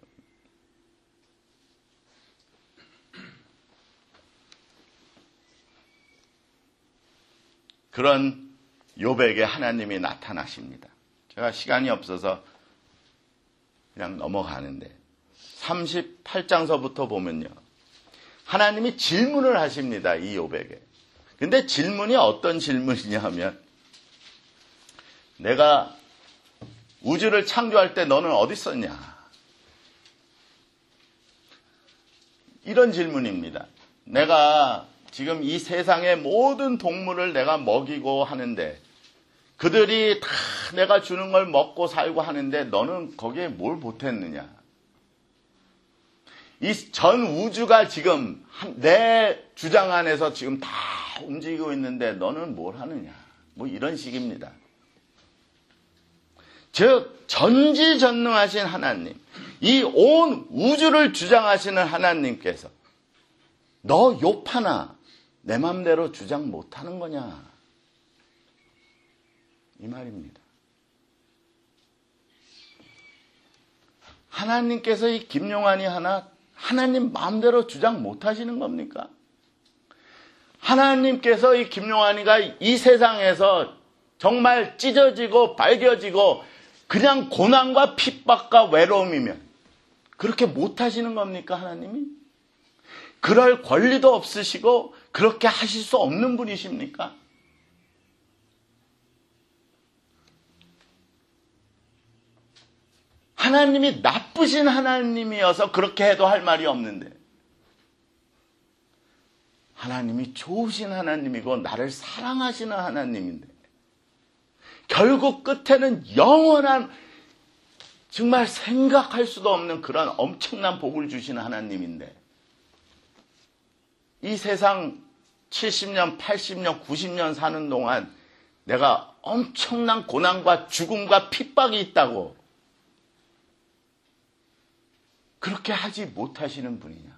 그런 욥에게 하나님이 나타나십니다. 제가 시간이 없어서 그냥 넘어가는데 삼십팔 장서부터 보면요. 하나님이 질문을 하십니다. 이 욥에게. 근데 질문이 어떤 질문이냐 하면 내가 우주를 창조할 때 너는 어디 있었냐? 이런 질문입니다. 내가 지금 이 세상의 모든 동물을 내가 먹이고 하는데 그들이 다 내가 주는 걸 먹고 살고 하는데 너는 거기에 뭘 보탰느냐? 이 전 우주가 지금 내 주장 안에서 지금 다 움직이고 있는데 너는 뭘 하느냐? 뭐 이런 식입니다. 즉 전지전능하신 하나님, 이 온 우주를 주장하시는 하나님께서 너 욥 하나 내 맘대로 주장 못하는 거냐? 이 말입니다. 하나님께서 이 김용환이 하나 하나님 마음대로 주장 못하시는 겁니까? 하나님께서 이 김용환이가 이 세상에서 정말 찢어지고 발겨지고 그냥 고난과 핍박과 외로움이면 그렇게 못하시는 겁니까? 하나님이? 그럴 권리도 없으시고 그렇게 하실 수 없는 분이십니까? 하나님이 나쁘신 하나님이어서 그렇게 해도 할 말이 없는데 하나님이 좋으신 하나님이고 나를 사랑하시는 하나님인데 결국 끝에는 영원한 정말 생각할 수도 없는 그런 엄청난 복을 주시는 하나님인데 이 세상 칠십 년, 팔십 년, 구십 년 사는 동안 내가 엄청난 고난과 죽음과 핍박이 있다고 그렇게 하지 못하시는 분이냐?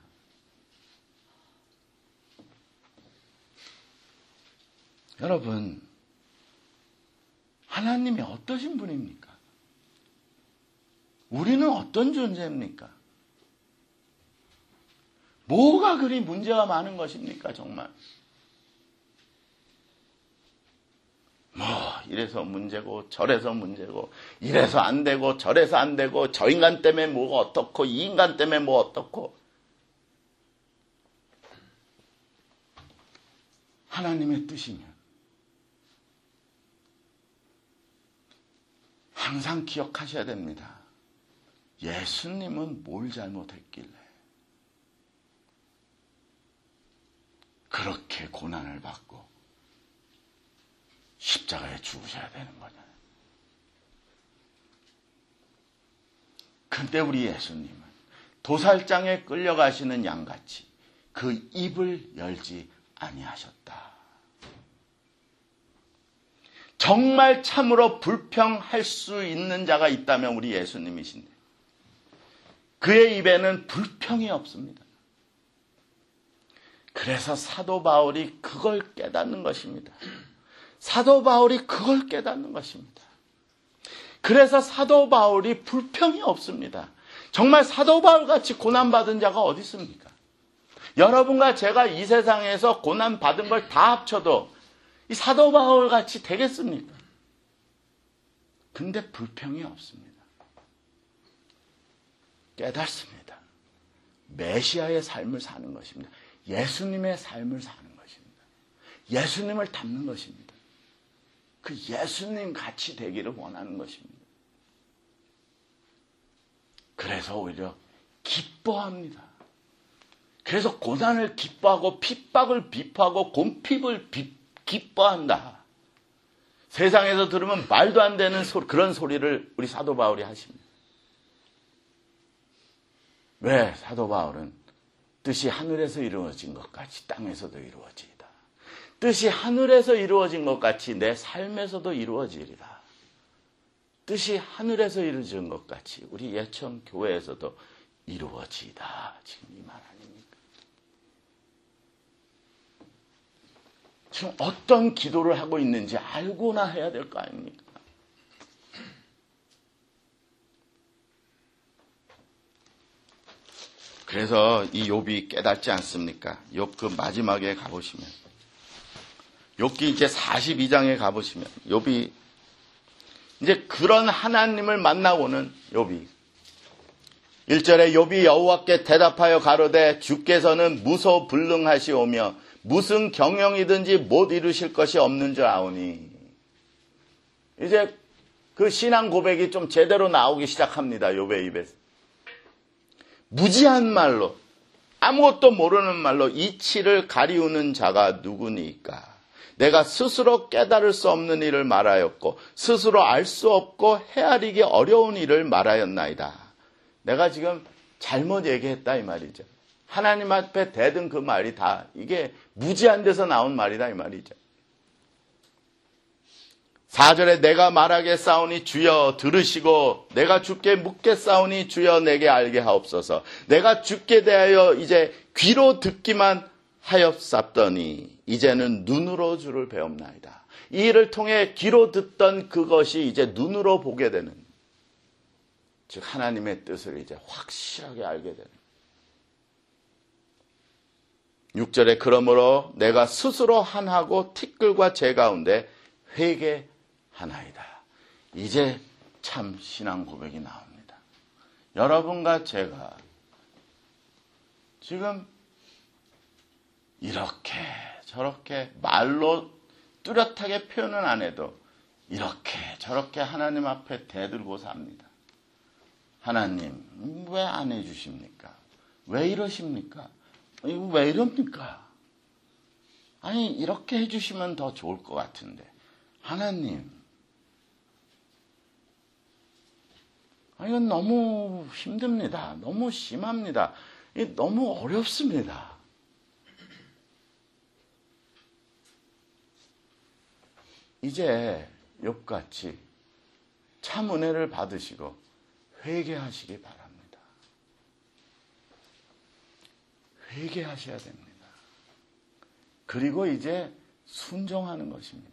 여러분, 하나님이 어떠신 분입니까? 우리는 어떤 존재입니까? 뭐가 그리 문제가 많은 것입니까, 정말? 뭐 이래서 문제고 저래서 문제고 이래서 안 되고 저래서 안 되고 저 인간 때문에 뭐가 어떻고 이 인간 때문에 뭐 어떻고 하나님의 뜻이면 항상 기억하셔야 됩니다. 예수님은 뭘 잘못했길래 그 그렇게 고난을 받고 십자가에 죽으셔야 되는 거잖아요. 근데 우리 예수님은 도살장에 끌려가시는 양같이 그 입을 열지 아니하셨다. 정말 참으로 불평할 수 있는 자가 있다면 우리 예수님이신데 그의 입에는 불평이 없습니다. 그래서 사도 바울이 그걸 깨닫는 것입니다. 사도 바울이 그걸 깨닫는 것입니다. 그래서 사도 바울이 불평이 없습니다. 정말 사도 바울같이 고난받은 자가 어디 있습니까? 여러분과 제가 이 세상에서 고난받은 걸 다 합쳐도 이 사도 바울같이 되겠습니까? 근데 불평이 없습니다. 깨닫습니다. 메시아의 삶을 사는 것입니다. 예수님의 삶을 사는 것입니다. 예수님을 닮는 것입니다. 그 예수님 같이 되기를 원하는 것입니다. 그래서 오히려 기뻐합니다. 그래서 고난을 기뻐하고 핍박을 비파하고 곰핍을 비, 기뻐한다. 세상에서 들으면 말도 안 되는 소, 그런 소리를 우리 사도 바울이 하십니다. 왜? 사도 바울은 뜻이 하늘에서 이루어진 것 같이 땅에서도 이루어지이다. 뜻이 하늘에서 이루어진 것 같이 내 삶에서도 이루어지리라. 뜻이 하늘에서 이루어진 것 같이 우리 예천 교회에서도 이루어지이다. 지금 이 말 아닙니까? 지금 어떤 기도를 하고 있는지 알고나 해야 될 거 아닙니까? 그래서 이 욥이 깨닫지 않습니까? 욥 그 마지막에 가보시면 욥기 이제 사십이 장에 가보시면 욥이 이제 그런 하나님을 만나고는 욥이 일 절에 욥이 여호와께 대답하여 가로되 주께서는 무소불능하시오며 무슨 경영이든지 못 이루실 것이 없는 줄 아오니 이제 그 신앙 고백이 좀 제대로 나오기 시작합니다. 욥의 입에서. 무지한 말로 아무것도 모르는 말로 이치를 가리우는 자가 누구니까? 내가 스스로 깨달을 수 없는 일을 말하였고 스스로 알 수 없고 헤아리기 어려운 일을 말하였나이다. 내가 지금 잘못 얘기했다 이 말이죠. 하나님 앞에 대든 그 말이 다 이게 무지한 데서 나온 말이다 이 말이죠. 사 절에 내가 말하겠사오니 주여 들으시고 내가 주께 묻겠사오니 주여 내게 알게 하옵소서. 내가 주께 대하여 이제 귀로 듣기만 하였사더니 이제는 눈으로 주를 배웁나이다. 이 일을 통해 귀로 듣던 그것이 이제 눈으로 보게 되는, 즉 하나님의 뜻을 이제 확실하게 알게 되는. 육 절에 그러므로 내가 스스로 한하고 티끌과 재 가운데 회개하나이다. 이제 참 신앙 고백이 나옵니다. 여러분과 제가 지금 이렇게 저렇게 말로 뚜렷하게 표현은 안 해도 이렇게 저렇게 하나님 앞에 대들고 삽니다. 하나님 왜 안 해주십니까? 왜 이러십니까? 왜 이럽니까? 아니 이렇게 해주시면 더 좋을 것 같은데 하나님 아, 이건 너무 힘듭니다. 너무 심합니다. 이게 너무 어렵습니다. 이제 욥같이 참 은혜를 받으시고 회개하시기 바랍니다. 회개하셔야 됩니다. 그리고 이제 순종하는 것입니다.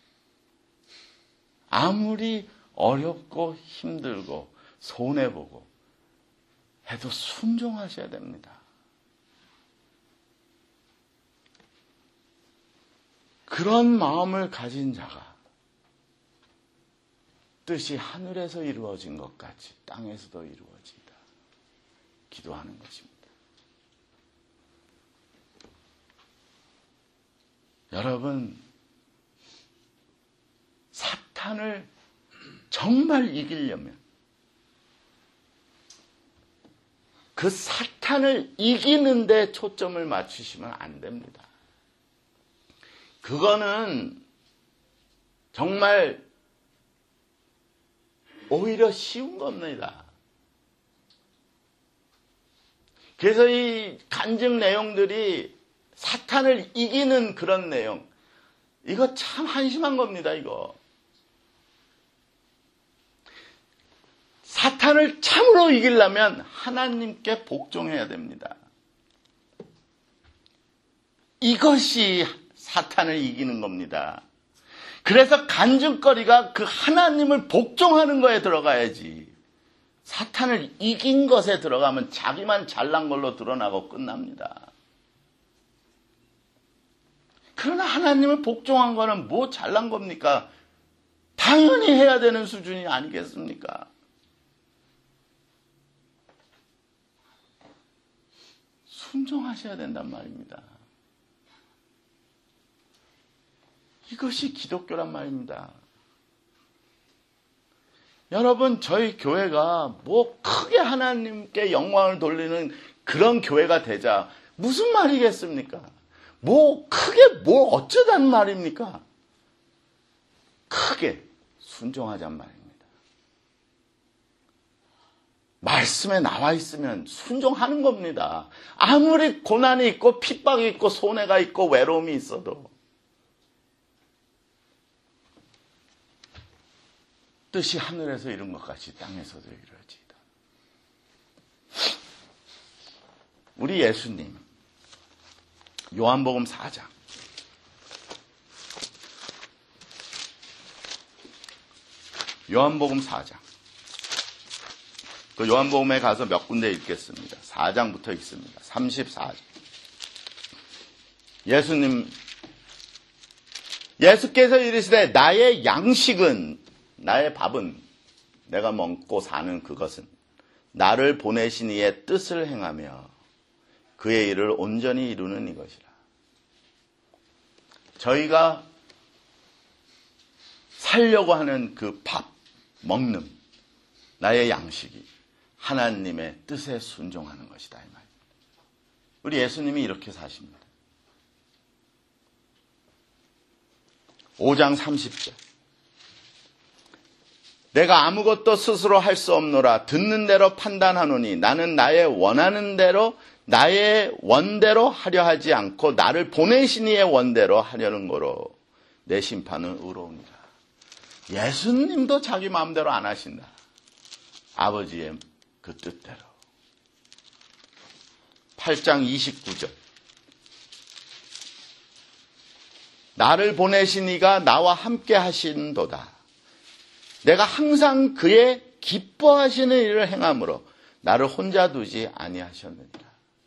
아무리 어렵고 힘들고 손해보고 해도 순종하셔야 됩니다. 그런 마음을 가진 자가 뜻이 하늘에서 이루어진 것 같이 땅에서도 이루어지다. 기도하는 것입니다. 여러분, 사탄을 정말 이기려면 그 사탄을 이기는 데 초점을 맞추시면 안 됩니다. 그거는 정말 오히려 쉬운 겁니다. 그래서 이 간증 내용들이 사탄을 이기는 그런 내용, 이거 참 한심한 겁니다. 이거 사탄을 참으로 이기려면 하나님께 복종해야 됩니다. 이것이 사탄을 이기는 겁니다. 그래서 간증거리가 그 하나님을 복종하는 거에 들어가야지, 사탄을 이긴 것에 들어가면 자기만 잘난 걸로 드러나고 끝납니다. 그러나 하나님을 복종한 거는 뭐 잘난 겁니까? 당연히 해야 되는 수준이 아니겠습니까? 순종하셔야 된단 말입니다. 이것이 기독교란 말입니다. 여러분, 저희 교회가 뭐 크게 하나님께 영광을 돌리는 그런 교회가 되자 무슨 말이겠습니까? 뭐 크게 뭘 어쩌단 말입니까? 크게 순종하자는 말입니다. 말씀에 나와 있으면 순종하는 겁니다. 아무리 고난이 있고 핍박이 있고 손해가 있고 외로움이 있어도 뜻이 하늘에서 이룬 것 같이 땅에서도 이루어지이다. 우리 예수님, 요한복음 사 장. 요한복음 사 장. 그 요한복음에 가서 몇 군데 읽겠습니다. 사 장부터 읽습니다. 삼십사 장. 예수님, 예수께서 이르시되 나의 양식은, 나의 밥은, 내가 먹고 사는 그것은 나를 보내신 이의 뜻을 행하며 그의 일을 온전히 이루는 이것이라. 저희가 살려고 하는 그 밥, 먹는 나의 양식이 하나님의 뜻에 순종하는 것이다, 이 말입니다. 우리 예수님이 이렇게 사십니다. 오 장 삼십 절. 내가 아무것도 스스로 할 수 없노라. 듣는 대로 판단하노니 나는 나의 원하는 대로 나의 원대로 하려 하지 않고 나를 보내신 이의 원대로 하려는 거로 내 심판은 의로우니라. 예수님도 자기 마음대로 안 하신다. 아버지의 그 뜻대로. 팔 장 이십구 절. 나를 보내신 이가 나와 함께 하신도다. 내가 항상 그의 기뻐하시는 일을 행함으로 나를 혼자 두지 아니하셨느니라.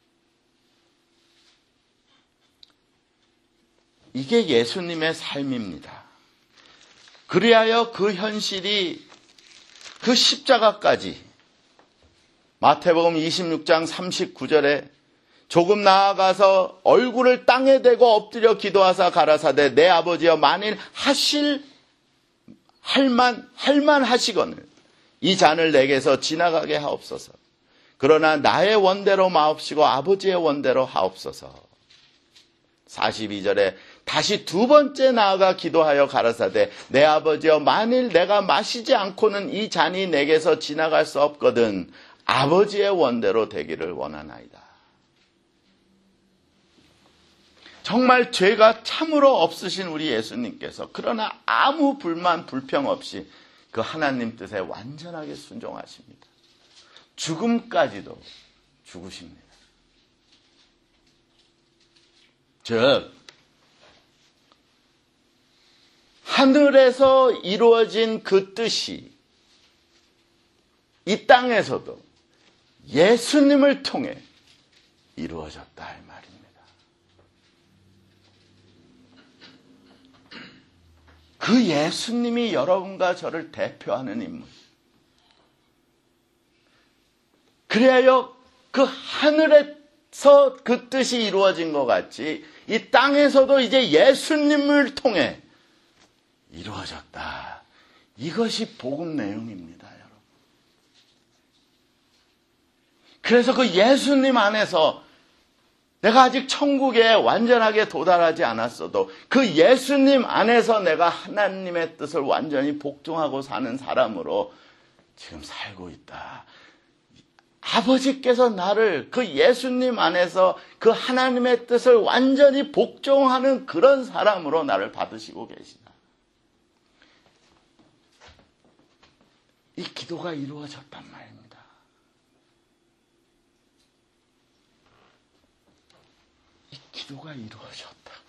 이게 예수님의 삶입니다. 그리하여 그 현실이 그 십자가까지 마태복음 이십육 장 삼십구 절에 조금 나아가서 얼굴을 땅에 대고 엎드려 기도하사 가라사대 내 아버지여 만일 하실 할만 할만 하시거늘 이 잔을 내게서 지나가게 하옵소서. 그러나 나의 원대로 마옵시고 아버지의 원대로 하옵소서. 사십이 절에 다시 두 번째 나아가 기도하여 가라사대 내 아버지여 만일 내가 마시지 않고는 이 잔이 내게서 지나갈 수 없거든 아버지의 원대로 되기를 원하나이다. 정말 죄가 참으로 없으신 우리 예수님께서 그러나 아무 불만 불평 없이 그 하나님 뜻에 완전하게 순종하십니다. 죽음까지도 죽으십니다. 즉 하늘에서 이루어진 그 뜻이 이 땅에서도 예수님을 통해 이루어졌다 이 말입니다. 그 예수님이 여러분과 저를 대표하는 인물. 그래야 그 하늘에서 그 뜻이 이루어진 것 같이 이 땅에서도 이제 예수님을 통해 이루어졌다. 이것이 복음 내용입니다, 여러분. 그래서 그 예수님 안에서 내가 아직 천국에 완전하게 도달하지 않았어도 그 예수님 안에서 내가 하나님의 뜻을 완전히 복종하고 사는 사람으로 지금 살고 있다. 아버지께서 나를 그 예수님 안에서 그 하나님의 뜻을 완전히 복종하는 그런 사람으로 나를 받으시고 계시다. 이 기도가 이루어졌단 말입니다. 이 기도가 이루어졌다고요.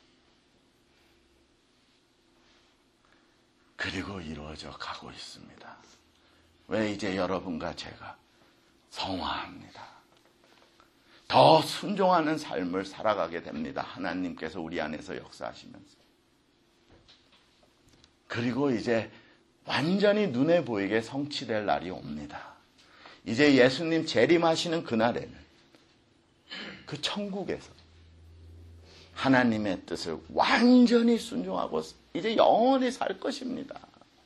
그리고 이루어져 가고 있습니다. 왜 이제 여러분과 제가 성화합니다. 더 순종하는 삶을 살아가게 됩니다. 하나님께서 우리 안에서 역사하시면서. 그리고 이제 완전히 눈에 보이게 성취될 날이 옵니다. 이제 예수님 재림하시는 그날에는 그 천국에서 하나님의 뜻을 완전히 순종하고 이제 영원히 살 것입니다.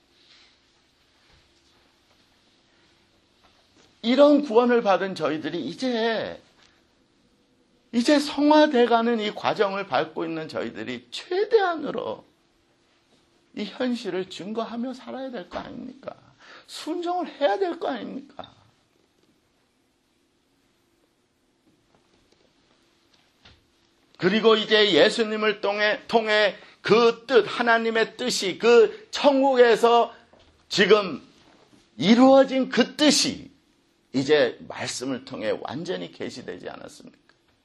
이런 구원을 받은 저희들이 이제 이제 성화돼가는 이 과정을 밟고 있는 저희들이 최대한으로 이 현실을 증거하며 살아야 될 거 아닙니까? 순종을 해야 될 거 아닙니까? 그리고 이제 예수님을 통해, 통해 그 뜻, 하나님의 뜻이 그 천국에서 지금 이루어진 그 뜻이 이제 말씀을 통해 완전히 계시되지 않았습니까?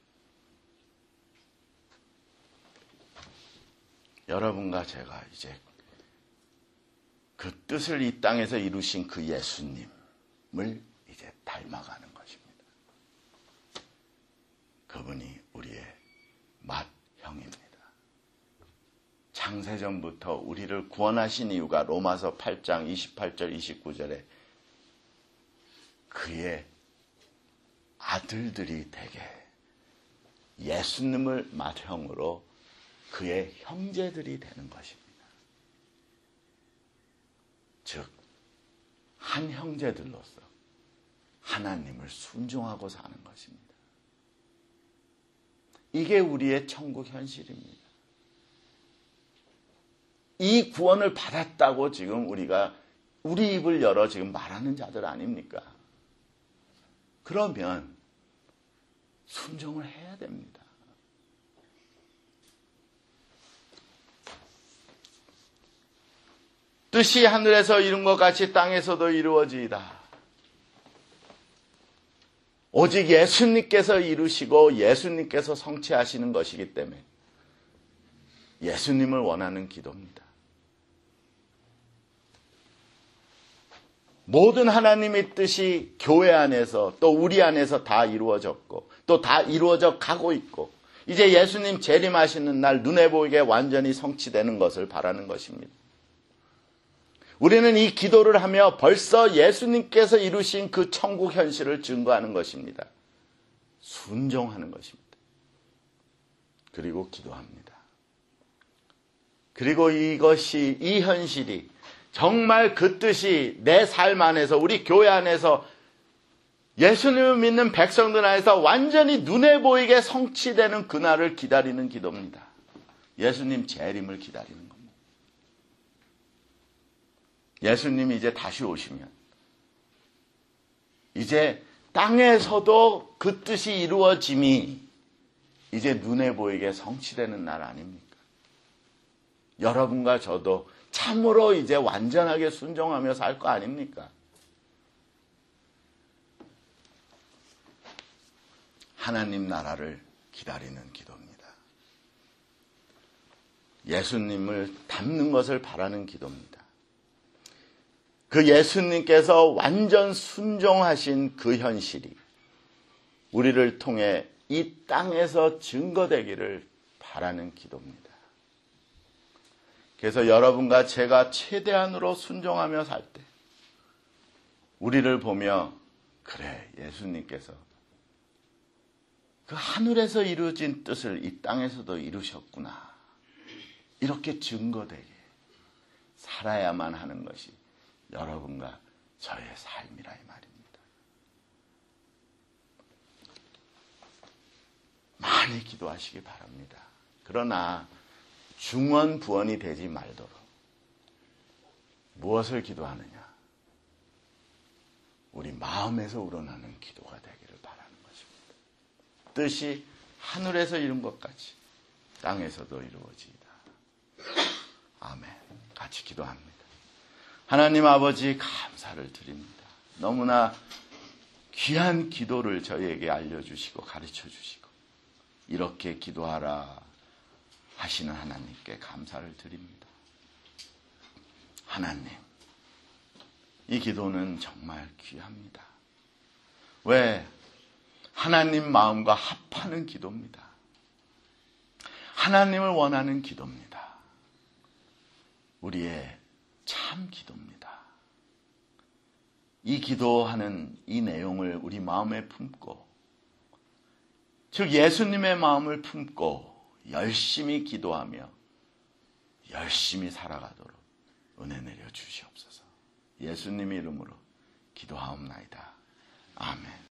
여러분과 제가 이제 그 뜻을 이 땅에서 이루신 그 예수님을 이제 닮아가는 것입니다. 그분이 우리의 맏형입니다. 창세전부터 우리를 구원하신 이유가 로마서 팔 장 이십팔 절 이십구 절에 그의 아들들이 되게 예수님을 맏형으로 그의 형제들이 되는 것입니다. 즉, 한 형제들로서 하나님을 순종하고 사는 것입니다. 이게 우리의 천국 현실입니다. 이 구원을 받았다고 지금 우리가 우리 입을 열어 지금 말하는 자들 아닙니까? 그러면 순종을 해야 됩니다. 뜻이 하늘에서 이룬 것 같이 땅에서도 이루어지이다. 오직 예수님께서 이루시고 예수님께서 성취하시는 것이기 때문에 예수님을 원하는 기도입니다. 모든 하나님의 뜻이 교회 안에서 또 우리 안에서 다 이루어졌고 또 다 이루어져 가고 있고 이제 예수님 재림하시는 날 눈에 보이게 완전히 성취되는 것을 바라는 것입니다. 우리는 이 기도를 하며 벌써 예수님께서 이루신 그 천국 현실을 증거하는 것입니다. 순종하는 것입니다. 그리고 기도합니다. 그리고 이것이, 이 현실이 정말 그 뜻이 내 삶 안에서, 우리 교회 안에서, 예수님을 믿는 백성들 안에서 완전히 눈에 보이게 성취되는 그날을 기다리는 기도입니다. 예수님 재림을 기다리는 겁니다. 예수님이 이제 다시 오시면 이제 땅에서도 그 뜻이 이루어짐이 이제 눈에 보이게 성취되는 날 아닙니까? 여러분과 저도 참으로 이제 완전하게 순종하며 살 거 아닙니까? 하나님 나라를 기다리는 기도입니다. 예수님을 닮는 것을 바라는 기도입니다. 그 예수님께서 완전 순종하신 그 현실이 우리를 통해 이 땅에서 증거되기를 바라는 기도입니다. 그래서 여러분과 제가 최대한으로 순종하며 살 때 우리를 보며 그래, 예수님께서 그 하늘에서 이루어진 뜻을 이 땅에서도 이루셨구나. 이렇게 증거되게 살아야만 하는 것이 여러분과 저의 삶이라 이 말입니다. 많이 기도하시기 바랍니다. 그러나 중언 부언이 되지 말도록 무엇을 기도하느냐? 우리 마음에서 우러나는 기도가 되기를 바라는 것입니다. 뜻이 하늘에서 이룬 것 같이 땅에서도 이루어지이다. 아멘. 같이 기도합니다. 하나님 아버지 감사를 드립니다. 너무나 귀한 기도를 저희에게 알려주시고 가르쳐주시고 이렇게 기도하라 하시는 하나님께 감사를 드립니다. 하나님, 이 기도는 정말 귀합니다. 왜? 하나님 마음과 합하는 기도입니다. 하나님을 원하는 기도입니다. 우리의 참 기도입니다. 이 기도하는 이 내용을 우리 마음에 품고, 즉 예수님의 마음을 품고 열심히 기도하며 열심히 살아가도록 은혜 내려 주시옵소서. 예수님의 이름으로 기도하옵나이다. 아멘.